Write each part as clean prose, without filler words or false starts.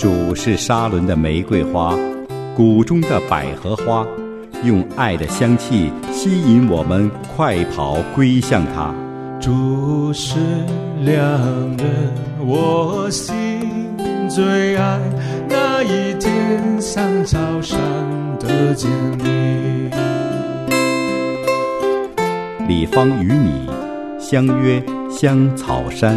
主是沙伦的玫瑰花，谷中的百合花，用爱的香气吸引我们快跑归向他。 主是良人，我心最爱，那一天像草上的坚立。 李芳与你相约香草山。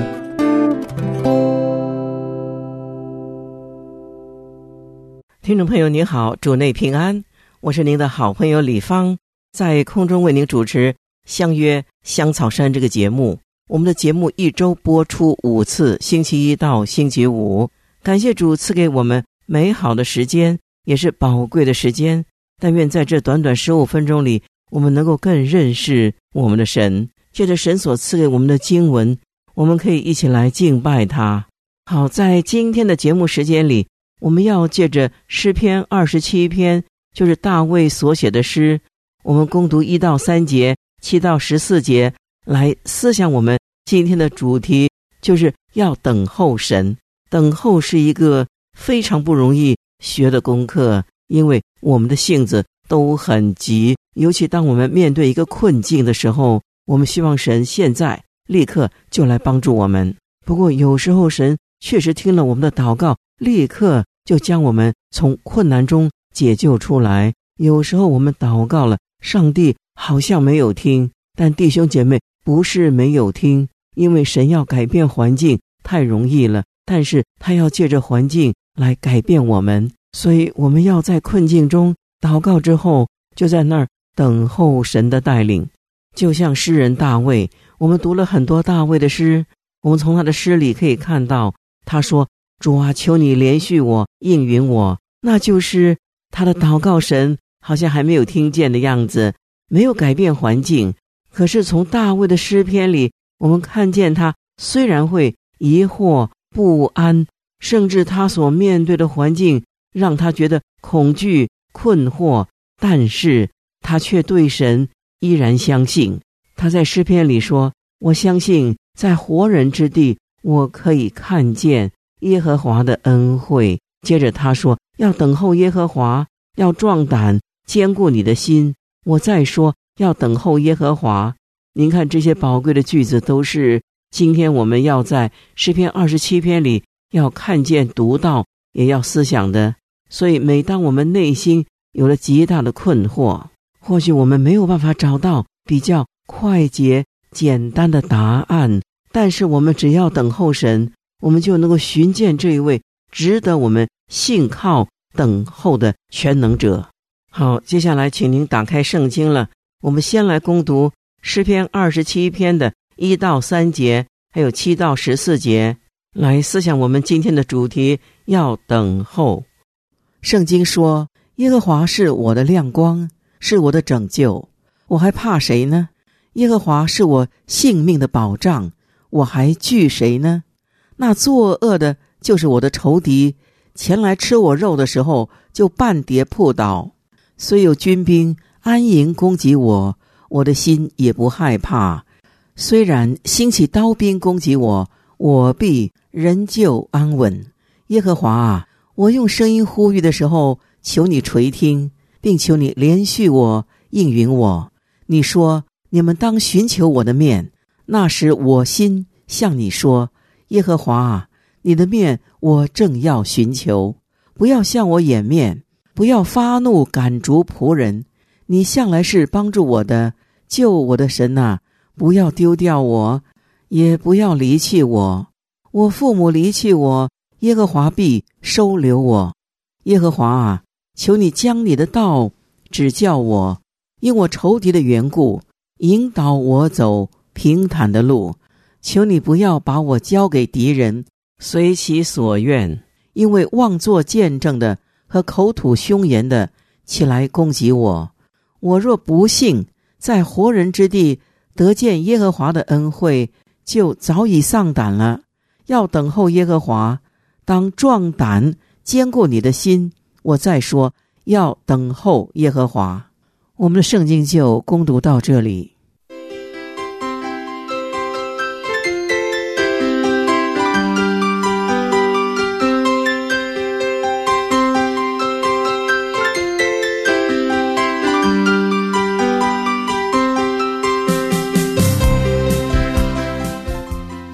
听众朋友您好，主内平安，我是您的好朋友李芳，在空中为您主持相约香草山这个节目。我们的节目一周播出5次，星期一到星期五。感谢主赐给我们美好的时间，也是宝贵的时间。但愿在这短短15分钟里，我们能够更认识我们的神，借着神所赐给我们的经文，我们可以一起来敬拜他。好，在今天的节目时间里，我们要借着诗篇27篇，就是大卫所写的诗，我们攻读1到3节、7到14节，来思想我们今天的主题，就是要等候神。等候是一个非常不容易学的功课，因为我们的性子都很急，尤其当我们面对一个困境的时候，我们希望神现在立刻就来帮助我们。不过有时候神确实听了我们的祷告，立刻就将我们从困难中解救出来。有时候我们祷告了，上帝好像没有听，但弟兄姐妹，不是没有听，因为神要改变环境太容易了，但是他要借着环境来改变我们，所以我们要在困境中祷告之后，就在那儿等候神的带领。就像诗人大卫，我们读了很多大卫的诗，我们从他的诗里可以看到，他说，主啊，求你怜恤我，应允我。那就是他的祷告，神好像还没有听见的样子，没有改变环境。可是从大卫的诗篇里，我们看见他虽然会疑惑不安，甚至他所面对的环境让他觉得恐惧困惑，但是他却对神依然相信。他在诗篇里说，我相信在活人之地，我可以看见耶和华的恩惠。接着他说，要等候耶和华，要壮胆，坚固你的心。我再说，要等候耶和华。您看这些宝贵的句子，都是今天我们要在诗篇27篇里要看见读到，也要思想的。所以每当我们内心有了极大的困惑，或许我们没有办法找到比较快捷简单的答案，但是我们只要等候神，我们就能够寻见这一位值得我们信靠等候的全能者。好，接下来请您打开圣经了，我们先来攻读诗篇27篇的1到3节，还有7到14节，来思想我们今天的主题，要等候。圣经说，耶和华是我的亮光，是我的拯救，我还怕谁呢？耶和华是我性命的保障，我还惧谁呢？那作恶的就是我的仇敌，前来吃我肉的时候，就半跌扑倒。虽有军兵安营攻击我，我的心也不害怕。虽然兴起刀兵攻击我，我必仍旧安稳。耶和华啊，我用声音呼吁的时候，求你垂听，并求你怜恤我，应允我。你说，你们当寻求我的面，那时我心向你说，耶和华啊，你的面我正要寻求，不要向我掩面，不要发怒赶逐仆人。你向来是帮助我的，救我的神啊，不要丢掉我，也不要离弃我。我父母离弃我，耶和华必收留我。耶和华啊，求你将你的道指教我，因我仇敌的缘故，引导我走平坦的路。求你不要把我交给敌人，随其所愿，因为妄作见证的和口吐凶言的起来攻击我。我若不幸在活人之地得见耶和华的恩惠，就早已丧胆了。要等候耶和华，当壮胆，坚固你的心。我再说，要等候耶和华。我们的圣经就攻读到这里。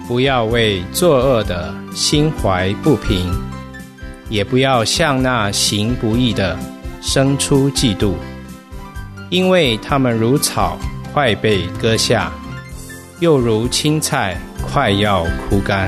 不要为作恶的心怀不平，也不要向那行不义的生出嫉妒，因为他们如草快被割下，又如青菜快要枯干。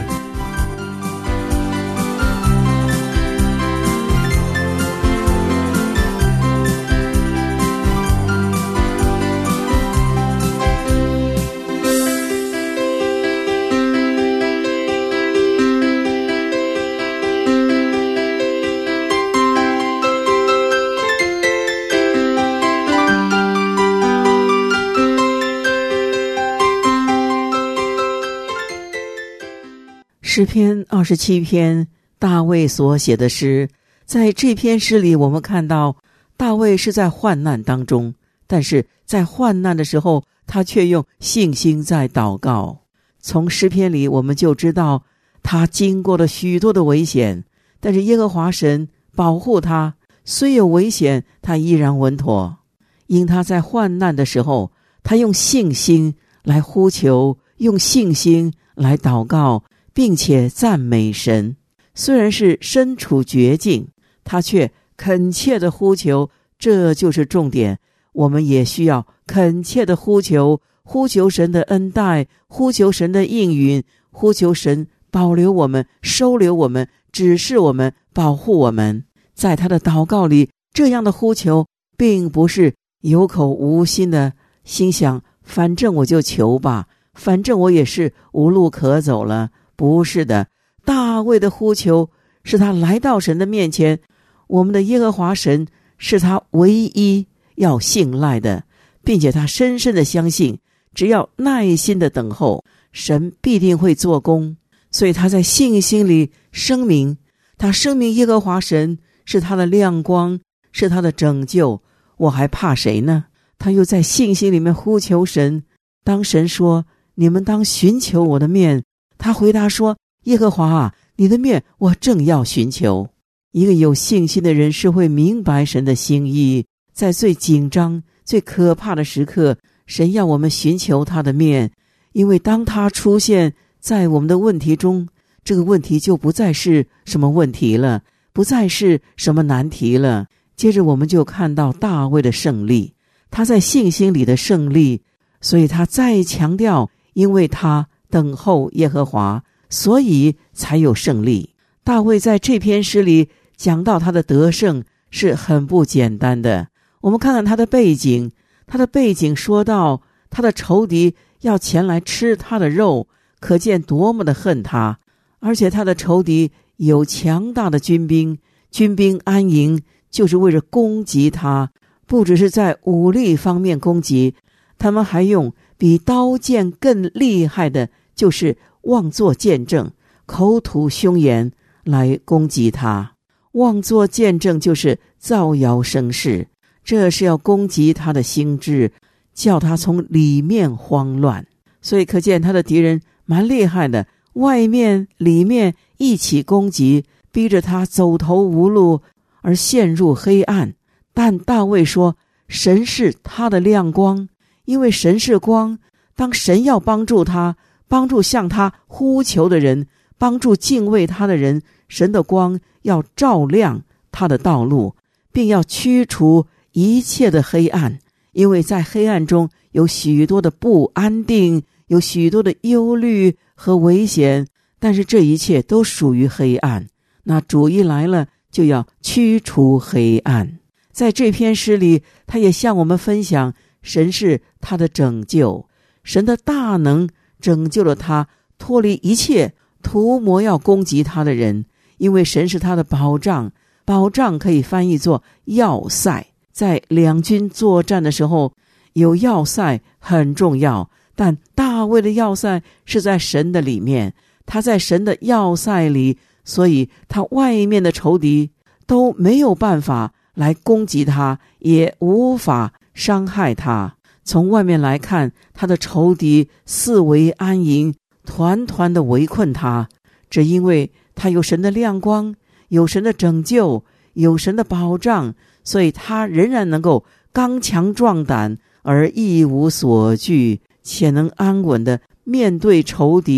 诗篇27篇，大卫所写的诗。在这篇诗里，我们看到大卫是在患难当中，但是在患难的时候，他却用信心在祷告。从诗篇里我们就知道，他经过了许多的危险，但是耶和华神保护他，虽有危险，他依然稳妥。因他在患难的时候，他用信心来呼求，用信心来祷告，并且赞美神。虽然是身处绝境，他却恳切的呼求，这就是重点。我们也需要恳切的呼求，呼求神的恩待，呼求神的应允，呼求神保留我们，收留我们，指示我们，保护我们。在他的祷告里，这样的呼求并不是有口无心的心想，反正我就求吧，反正我也是无路可走了。不是的，大卫的呼求是他来到神的面前，我们的耶和华神是他唯一要信赖的，并且他深深的相信，只要耐心的等候，神必定会做工。所以他在信心里声明，他声明耶和华神是他的亮光，是他的拯救，我还怕谁呢？他又在信心里面呼求神。当神说，你们当寻求我的面，他回答说，耶和华啊，你的面我正要寻求。一个有信心的人是会明白神的心意，在最紧张最可怕的时刻，神要我们寻求他的面，因为当他出现在我们的问题中，这个问题就不再是什么问题了，不再是什么难题了。接着我们就看到大卫的胜利，他在信心里的胜利，所以他再强调，因为他等候耶和华，所以才有胜利。大卫在这篇诗里讲到他的得胜是很不简单的。我们看看他的背景，他的背景说到他的仇敌要前来吃他的肉，可见多么的恨他。而且他的仇敌有强大的军兵，军兵安营就是为了攻击他，不只是在武力方面攻击，他们还用比刀剑更厉害的，就是妄作见证，口吐凶言来攻击他。妄作见证就是造谣生事，这是要攻击他的心智，叫他从里面慌乱。所以可见他的敌人蛮厉害的，外面里面一起攻击，逼着他走投无路而陷入黑暗。但大卫说，神是他的亮光，因为神是光，当神要帮助他，帮助向他呼求的人，帮助敬畏他的人，神的光要照亮他的道路，并要驱除一切的黑暗。因为在黑暗中有许多的不安定，有许多的忧虑和危险，但是这一切都属于黑暗。那主一来了，就要驱除黑暗。在这篇诗里，他也向我们分享，神是他的拯救，神的大能拯救了他，脱离一切图谋要攻击他的人。因为神是他的保障，保障可以翻译作要塞。在两军作战的时候，有要塞很重要，但大卫的要塞是在神的里面，他在神的要塞里，所以他外面的仇敌都没有办法来攻击他，也无法伤害他。从外面来看，他的仇敌四围安营，团团的围困他，只因为他有神的亮光，有神的拯救，有神的保障，所以他仍然能够刚强壮胆而一无所惧，且能安稳的面对仇敌，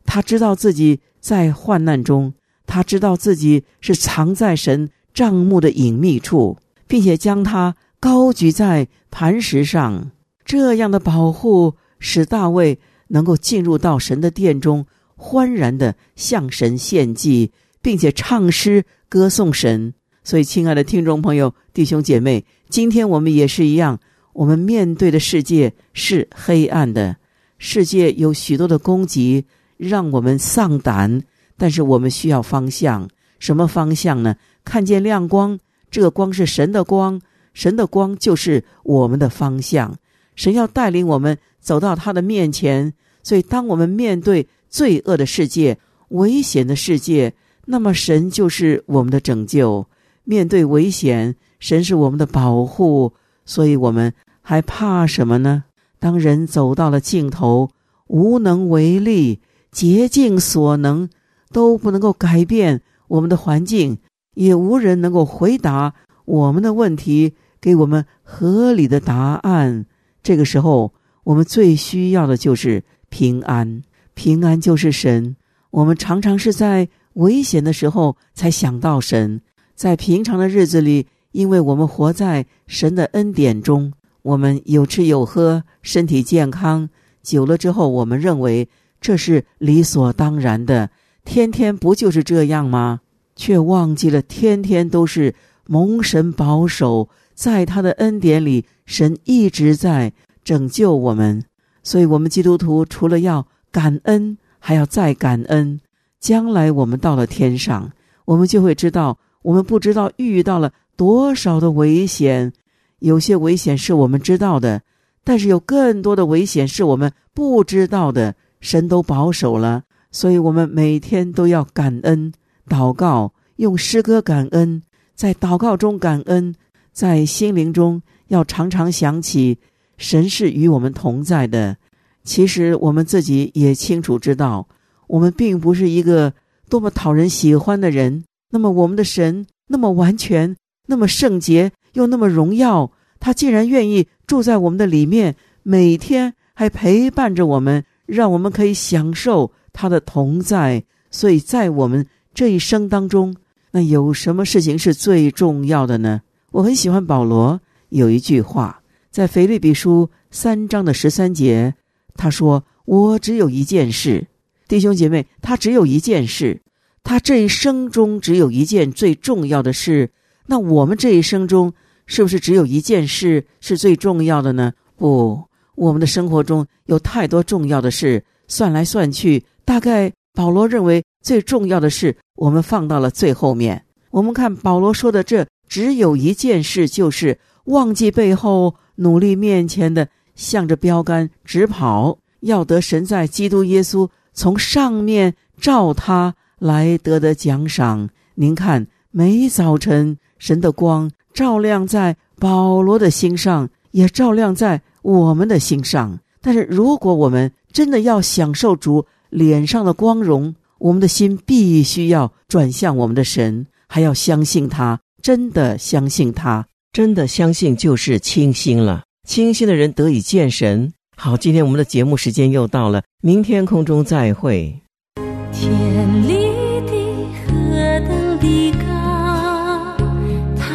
他知道自己在患难中，他知道自己是藏在神帐幕的隐秘处，并且将他高举在磐石上。这样的保护使大卫能够进入到神的殿中，欢然地向神献祭，并且唱诗歌颂神。所以亲爱的听众朋友，弟兄姐妹，今天我们也是一样，我们面对的世界是黑暗的，世界有许多的攻击让我们丧胆，但是我们需要方向。什么方向呢？看见亮光，这个光是神的光，神的光就是我们的方向。神要带领我们走到他的面前，所以当我们面对罪恶的世界、危险的世界，那么神就是我们的拯救。面对危险，神是我们的保护，所以我们还怕什么呢？当人走到了尽头，无能为力，竭尽所能，都不能够改变我们的环境，也无人能够回答我们的问题，给我们合理的答案。这个时候，我们最需要的就是平安。平安就是神。我们常常是在危险的时候才想到神，在平常的日子里，因为我们活在神的恩典中，我们有吃有喝，身体健康，久了之后我们认为这是理所当然的，天天不就是这样吗？却忘记了天天都是蒙神保守，在他的恩典里，神一直在拯救我们。所以我们基督徒除了要感恩，还要再感恩。将来我们到了天上，我们就会知道，我们不知道遇到了多少的危险，有些危险是我们知道的，但是有更多的危险是我们不知道的，神都保守了。所以我们每天都要感恩，祷告，用诗歌感恩，在祷告中感恩，在心灵中要常常想起神是与我们同在的。其实我们自己也清楚知道，我们并不是一个多么讨人喜欢的人，那么我们的神那么完全，那么圣洁，又那么荣耀，他竟然愿意住在我们的里面，每天还陪伴着我们，让我们可以享受他的同在。所以在我们这一生当中，那有什么事情是最重要的呢？我很喜欢保罗有一句话，在腓立比书3章的13节，他说，我只有一件事。弟兄姐妹，他只有一件事，他这一生中只有一件最重要的事。那我们这一生中是不是只有一件事是最重要的呢？不，我们的生活中有太多重要的事，算来算去，大概保罗认为最重要的事我们放到了最后面。我们看保罗说的这只有一件事，就是忘记背后，努力面前的，向着标杆直跑，要得神在基督耶稣从上面照他来得的奖赏。您看，每早晨神的光照亮在保罗的心上，也照亮在我们的心上。但是如果我们真的要享受主脸上的光荣，我们的心必须要转向我们的神，还要相信他，真的相信他。真的相信就是清心了，清心的人得以见神。好，今天我们的节目时间又到了，明天空中再会。 天立地何等的高，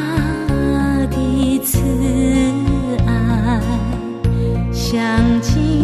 他的慈爱像尽